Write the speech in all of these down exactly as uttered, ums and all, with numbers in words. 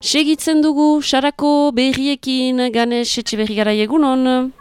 Segitzen dugu, Sarako berriekin Ganes Etxeberrigarai egunon.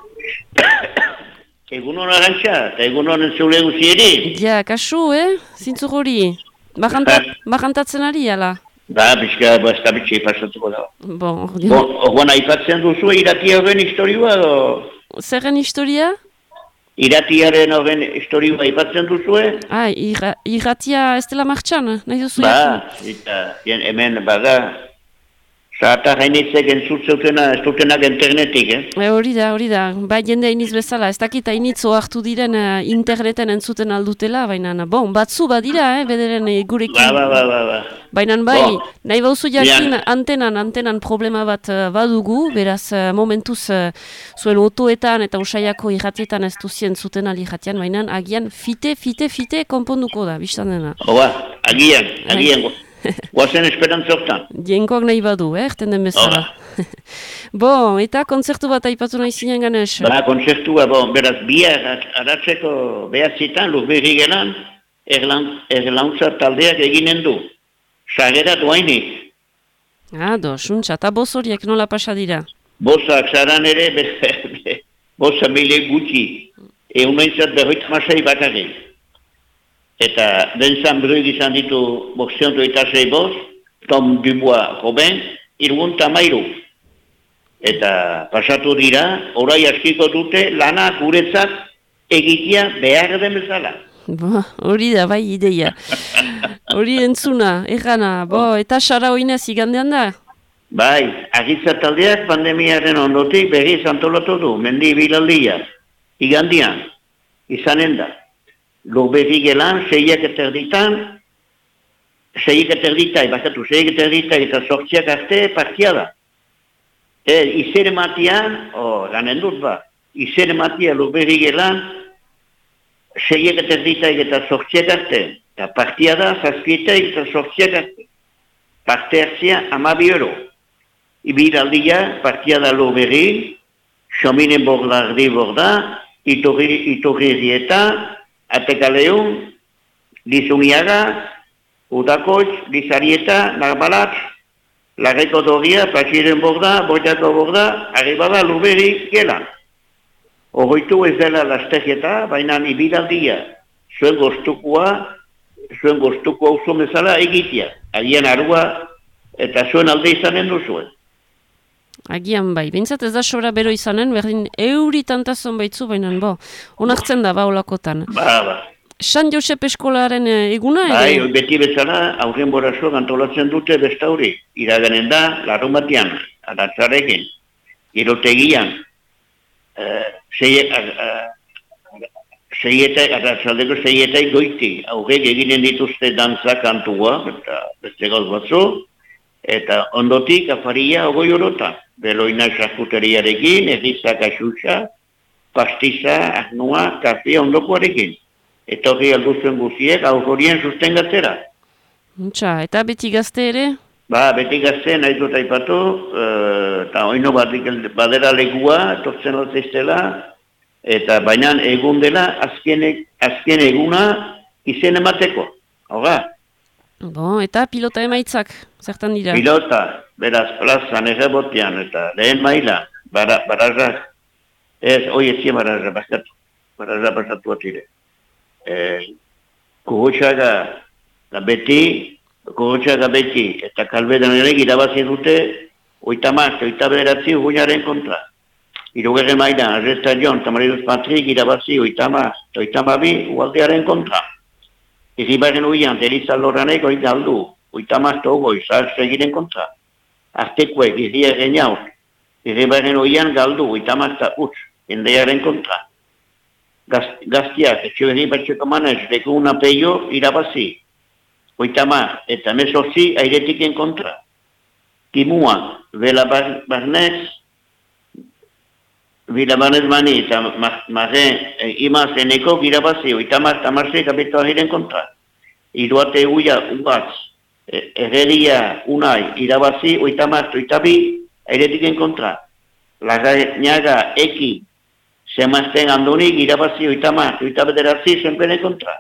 Egunon arantxa, eta egunon entzule guzieri. Ja, kasu, eh? Zintzuk hori. Bajantatzen ari, ala? Ba, bizka, bazka bitxe pasatuko da. Bon, Bon, orduan aipatzen duzu irati horren historioa, do? Zerren historia? Iratiaren horren historioa aipatzen duzu, eh? Ah, irra, irratia ez dela martxan, nahi duzu Ba, eta hemen, bada, Zata gainitzek entzutzutena, ez dutenak internetik, eh? E, hori da, hori da. Ba, jende hainitz bezala, ez dakit hainitzo hartu diren uh, interneten entzuten aldutela, baina, bon, batzu badira, eh, bederen uh, gurekin. Ba, ba, ba, ba, ba. Baina, bai, Bo. nahi bauzu jakin Bian. antenan, antenan problema bat uh, badugu, beraz, uh, momentuz, uh, zuen otoetan eta usaiako irratietan ez duzien zuten ali irratian, baina, agian, fite, fite, fite, konponduko da, biztan dena. Oba, agian, agian. Guazen esperantzortan. Dienkoak nahi badu, eh, erten den bezala. Bon, eta kontzertu bat aipatu nahi zinen Ganes? Ba, kontzertua, bon, beraz, bihar aratzeko behatzitan, lurberri gelan, erlauntza taldeak eginen du. Sarera doainik. Ah, do, suntza, eta boz horiek nola pasa dira? Bozak zaran ere, be, boza mile gutxi. Egun nahintzat berroit masai bakarrik. Eta denzan bruig izan ditu boxeontu eta zei boz, Tom Dubois Robin, irgun tamairu. Eta pasatu dira, orai askiko dute lana guretzat egitea behar den bezala. Bo, hori da, bai, ideia. Hori entzuna, errana, bo, eta Sara oinez igandean da? Bai, agitza taldeak pandemiaren ondotik berriz antolatu du, mendi bilaldia, igandian, izanen da. Lurberri gelan, seiak eterditan, seiak eterdita, bakatu, seiak eterdita eta sortziak arte partia da. E, izere matian, oh, ganen dut ba, izere matia lurberri gelan, seiak eterdita eta sortziak arte, eta partia da, zazpietak eta sortziak arte. Parte hartzia, amabi euro. Ibiraldia, partia da lurberri, xominen bordardi borda, iturri, iturri rieta, Atekaleun, Lizuniaga, Udakoitz, Lizarieta, Narbalatz, Larreko Doria, Patxiren borda, Boitako borda, Arribada, Lurberri, Gelan. Horroitu ez dela lasterketa, baina ibiraldia, zuen goztukua, zuen goztukua uso bezala egitea. Agian arua eta zuen alde izanen duzuen. Agian bai, bintzat ez da sobra bero izanen, berdin euri tantazon baitzu, baina bo, onartzen da ba olakotan. Ba, ba. San Josep eskolaren eguna? Bai, beti bezala, aurren borazoak antolatzen dute bestauri. Iraganen da, larun batean, aratzarekin, irotegian, aratzaldeko zeietai goiti, aurrek eginen dituzte dantza kantua, eta beste gauz batzu, eta ondotik afaria ogoi orota. Beloina charkuteriarekin, errizak axutsa, pastiza, ahnua, kafea ondokoarekin. Eta hori alduzuen guziek, aurrorien susten gatzera. Untxa, eta beti gazte ere? Ba, beti gazte nahi dut aipatu, eta uh, oino badera legua, tortzen altzestela, eta baina egun dela, azken, azken eguna izen emateko. Hora? Bo, eta pilota emaitzak, zertan dira? Pilota, beraz, plazan, errebotean, eta lehen maila, bara, barazak, ez, oi ezien barazak, baskatu, barazak pasatu atire. E, Kugotxaga, da beti, Kugotxaga beti, eta kalbedan ere irabazi dute, oita maz, oita beratzi guinaren kontra. Irugerre maila, Arresta Jon, Tamariduz Patrik, irabazi oita maz, oita mabi, ualdearen kontra. Irribaren oian, Deliza Loranek oi galdu, oita mazto ogoi, zaharzegiren kontra. Artekoek, irria genauz, irribaren oian galdu, oita mazta utz, endearen kontra. Gaz, gaztiak, etxeberri batxeko manez, dekuna peio, irabazi. Oita maz, eta mesortzi, airetiken kontra. Kimua, Vela Barnez, Vila Barnez mani, eta marren, imaz eneko, irabazi, oita maz, tamarze, kabeto ahiren kontra. Iruate uia, uaz, erreria, unai, irabazi, oita maz, oita bi, airetiken kontra. Larrañaga, eki, zemazten andonik, irabazi, oita maz, oita bederatzi, zenpene kontra.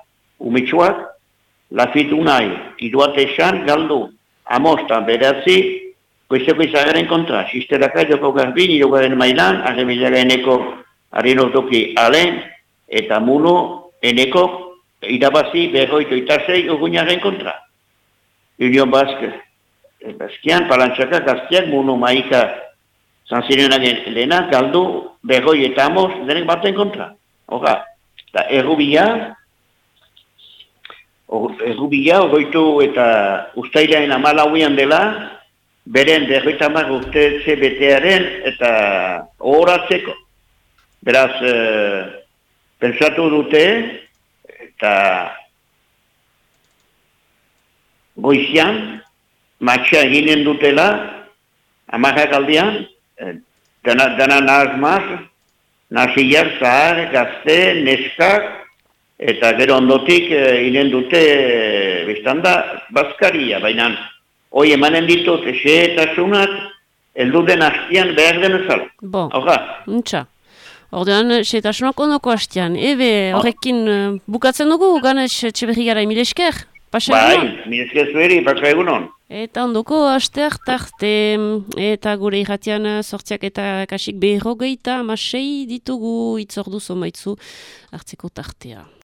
Umitsuak, Lafit unai, iruate esan, galdu, amostan, beratzi, goizeko izagaren kontra, sisteraka joko garbin, jokaren mailan, arremilaga eneko harien otoki alen, eta muno eneko irabazi berroito itasei urguñaren kontra. Union Basque, Baskian, Palantzaka, Gaztiak, muno maika zanzirenak lehena, galdu berroi eta amos denek baten kontra. Hora, eta errubia, errubia, ogoitu eta ustailaen amalauian dela, beren berroita hamar urte ze betearen eta horatzeko. Beraz, eh, pensatu dute, eta goizian, matxa eginen dutela, amarrak aldean, eh, dana, dana nahazmaz, naziak, zahar, gazte, neskak, eta gero ondotik eh, inen dute, eh, biztanda, bazkaria, baina hoi emanen ditut, xehetasunak, elduden hastian behar denezala. Bo, Hora. untxa. Ordean, xehetasunak ondoko hastian. Ebe, horrekin uh, bukatzen dugu, Ganes Etxeberri-Garai, mile esker? Pasa egunon? Bai, mile esker zueri, pasa egunon. Eta ondoko hasteak tarte, eta gure irratian sortziak eta kasik berrogeita, amasei ditugu itzordu zomaitzu hartzeko tartea.